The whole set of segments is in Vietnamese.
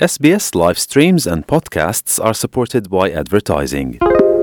SBS live streams and podcasts are supported by advertising.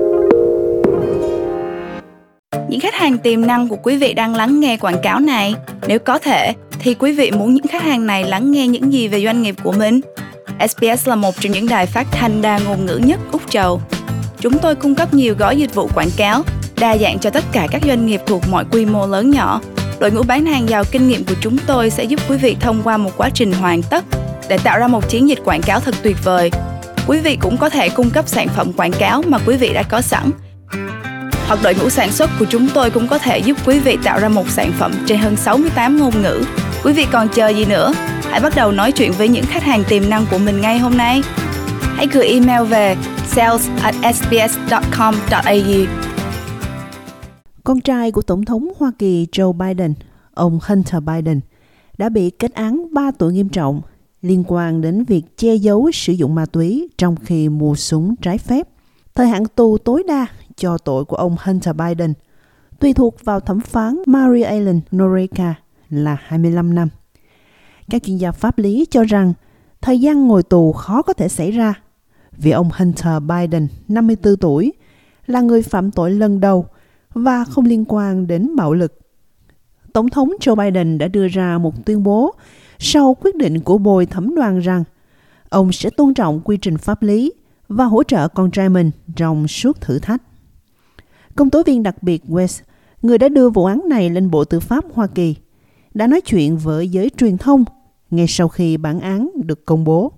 Những khách hàng tiềm năng của quý vị đang lắng nghe quảng cáo này. Nếu có thể, thì quý vị muốn những khách hàng này lắng nghe những gì về doanh nghiệp của mình? SBS là một trong những đài phát thanh đa ngôn ngữ nhất Úc Châu. Chúng tôi cung cấp nhiều gói dịch vụ quảng cáo, đa dạng cho tất cả các doanh nghiệp thuộc mọi quy mô lớn nhỏ. Đội ngũ bán hàng giàu kinh nghiệm của chúng tôi sẽ giúp quý vị thông qua một quá trình hoàn tất để tạo ra một chiến dịch quảng cáo thật tuyệt vời. Quý vị cũng có thể cung cấp sản phẩm quảng cáo mà quý vị đã có sẵn. Hoặc đội ngũ sản xuất của chúng tôi cũng có thể giúp quý vị tạo ra một sản phẩm trên hơn 68 ngôn ngữ. Quý vị còn chờ gì nữa? Hãy bắt đầu nói chuyện với những khách hàng tiềm năng của mình ngay hôm nay. Hãy gửi email về sales@sbs.com.au. Con trai của Tổng thống Hoa Kỳ Joe Biden, ông Hunter Biden, đã bị kết án 3 tội nghiêm trọng liên quan đến việc che giấu sử dụng ma túy trong khi mua súng trái phép. Thời hạn tù tối đa cho tội của ông Hunter Biden tùy thuộc vào thẩm phán Mary Ellen Noreika là 25 năm. Các chuyên gia pháp lý cho rằng thời gian ngồi tù khó có thể xảy ra vì ông Hunter Biden, 54 tuổi, là người phạm tội lần đầu và không liên quan đến bạo lực. Tổng thống Joe Biden đã đưa ra một tuyên bố sau quyết định của bồi thẩm đoàn rằng ông sẽ tôn trọng quy trình pháp lý và hỗ trợ con trai mình trong suốt thử thách. Công tố viên đặc biệt West, người đã đưa vụ án này lên Bộ Tư pháp Hoa Kỳ, đã nói chuyện với giới truyền thông ngay sau khi bản án được công bố.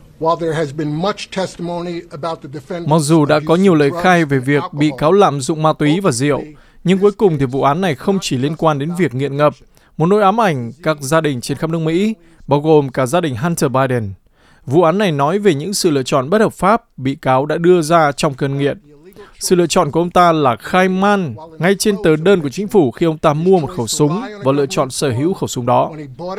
Mặc dù đã có nhiều lời khai về việc bị cáo lạm dụng ma túy và rượu, nhưng cuối cùng thì vụ án này không chỉ liên quan đến việc nghiện ngập, một nỗi ám ảnh các gia đình trên khắp nước Mỹ, bao gồm cả gia đình Hunter Biden. Vụ án này nói về những sự lựa chọn bất hợp pháp bị cáo đã đưa ra trong cơn nghiện. Sự lựa chọn của ông ta là khai man ngay trên tờ đơn của chính phủ khi ông ta mua một khẩu súng và lựa chọn sở hữu khẩu súng đó.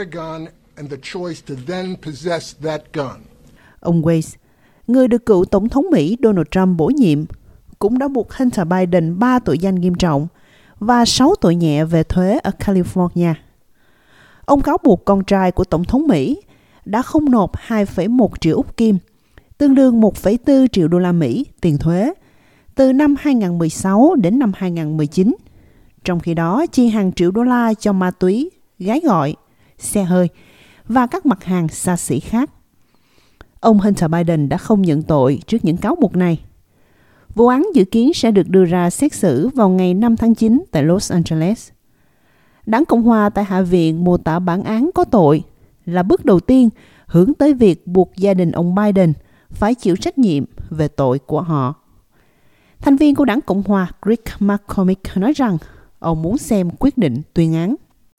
Ông West, người được cựu Tổng thống Mỹ Donald Trump bổ nhiệm, cũng đã buộc Hunter Biden 3 tội danh nghiêm trọng và 6 tội nhẹ về thuế ở California. Ông cáo buộc con trai của Tổng thống Mỹ đã không nộp 2,1 triệu Úc Kim, tương đương 1,4 triệu đô la Mỹ tiền thuế, từ năm 2016 đến năm 2019, trong khi đó chi hàng triệu đô la cho ma túy, gái gọi, xe hơi và các mặt hàng xa xỉ khác. Ông Hunter Biden đã không nhận tội trước những cáo buộc này. Vụ án dự kiến sẽ được đưa ra xét xử vào ngày 5 tháng 9 tại Los Angeles. Đảng Cộng hòa tại Hạ viện mô tả bản án có tội là bước đầu tiên hướng tới việc buộc gia đình ông Biden phải chịu trách nhiệm về tội của họ. Thành viên của Đảng Cộng hòa Greg McCormick nói rằng ông muốn xem quyết định tuyên án.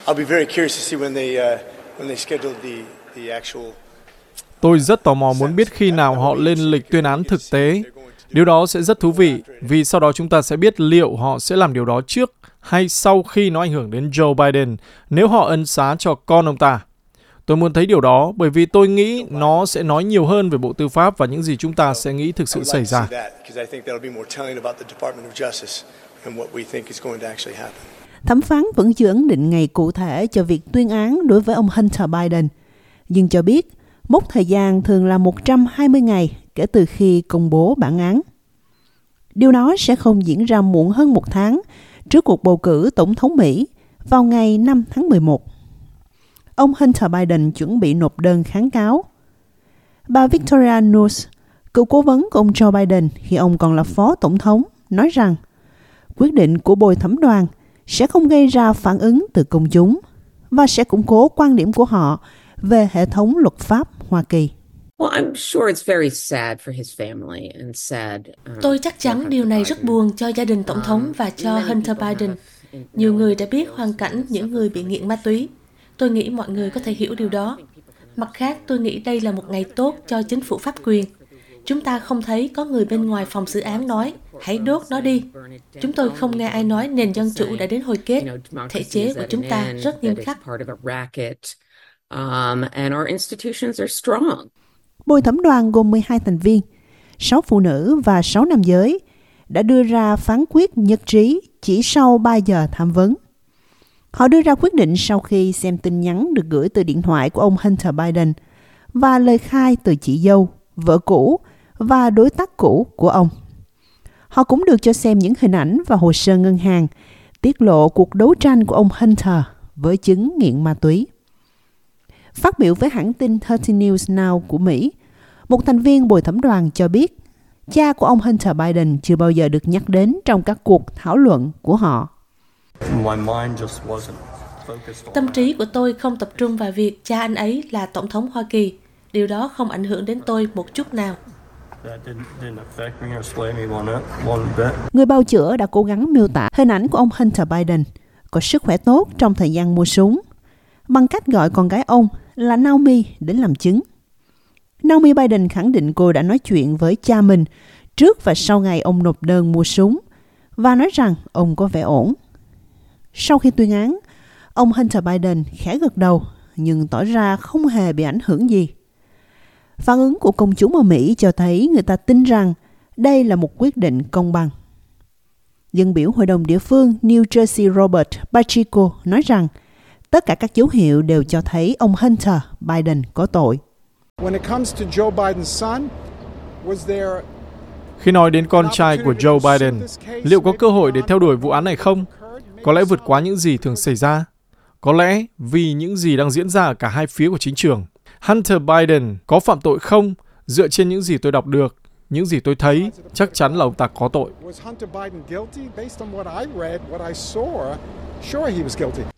Tôi rất tò mò muốn biết khi nào họ lên lịch tuyên án thực tế. Điều đó sẽ rất thú vị, vì sau đó chúng ta sẽ biết liệu họ sẽ làm điều đó trước hay sau khi nó ảnh hưởng đến Joe Biden nếu họ ân xá cho con ông ta. Tôi muốn thấy điều đó bởi vì tôi nghĩ nó sẽ nói nhiều hơn về Bộ Tư pháp và những gì chúng ta sẽ nghĩ thực sự xảy ra. Thẩm phán vẫn chưa ấn định ngày cụ thể cho việc tuyên án đối với ông Hunter Biden, nhưng cho biết mốc thời gian thường là 120 ngày kể từ khi công bố bản án. Điều đó sẽ không diễn ra muộn hơn một tháng trước cuộc bầu cử Tổng thống Mỹ vào ngày 5 tháng 11. Ông Hunter Biden chuẩn bị nộp đơn kháng cáo. Bà Victoria Nuss, cựu cố vấn của ông Joe Biden khi ông còn là phó tổng thống, nói rằng quyết định của bồi thẩm đoàn sẽ không gây ra phản ứng từ công chúng và sẽ củng cố quan điểm của họ về hệ thống luật pháp Hoa Kỳ. Tôi chắc chắn điều này rất buồn cho gia đình Tổng thống và cho Hunter Biden. Nhiều người đã biết hoàn cảnh những người bị nghiện ma túy. Tôi nghĩ mọi người có thể hiểu điều đó. Mặt khác, tôi nghĩ đây là một ngày tốt cho chính phủ pháp quyền. Chúng ta không thấy có người bên ngoài phòng xử án nói, hãy đốt nó đi. Chúng tôi không nghe ai nói nền dân chủ đã đến hồi kết. Thể chế của chúng ta rất nghiêm khắc. Bồi thẩm đoàn gồm 12 thành viên, 6 phụ nữ và 6 nam giới, đã đưa ra phán quyết nhất trí chỉ sau 3 giờ tham vấn. Họ đưa ra quyết định sau khi xem tin nhắn được gửi từ điện thoại của ông Hunter Biden và lời khai từ chị dâu, vợ cũ và đối tác cũ của ông. Họ cũng được cho xem những hình ảnh và hồ sơ ngân hàng, tiết lộ cuộc đấu tranh của ông Hunter với chứng nghiện ma túy. Phát biểu với hãng tin 30 News Now của Mỹ, một thành viên bồi thẩm đoàn cho biết cha của ông Hunter Biden chưa bao giờ được nhắc đến trong các cuộc thảo luận của họ. Tâm trí của tôi không tập trung vào việc cha anh ấy là Tổng thống Hoa Kỳ. Điều đó không ảnh hưởng đến tôi một chút nào. Người bào chữa đã cố gắng miêu tả hình ảnh của ông Hunter Biden có sức khỏe tốt trong thời gian mua súng, bằng cách gọi con gái ông là Naomi đến làm chứng. Naomi Biden khẳng định cô đã nói chuyện với cha mình trước và sau ngày ông nộp đơn mua súng và nói rằng ông có vẻ ổn. Sau khi tuyên án, ông Hunter Biden khẽ gật đầu nhưng tỏ ra không hề bị ảnh hưởng gì. Phản ứng của công chúng ở Mỹ cho thấy người ta tin rằng đây là một quyết định công bằng. Dân biểu Hội đồng địa phương New Jersey Robert Pacheco nói rằng tất cả các dấu hiệu đều cho thấy ông Hunter Biden có tội. Khi nói đến con trai của Joe Biden, liệu có cơ hội để theo đuổi vụ án này không? Có lẽ vượt quá những gì thường xảy ra. Có lẽ vì những gì đang diễn ra ở cả hai phía của chính trường. Hunter Biden có phạm tội không? Dựa trên những gì tôi đọc được, những gì tôi thấy, chắc chắn là ông ta có tội.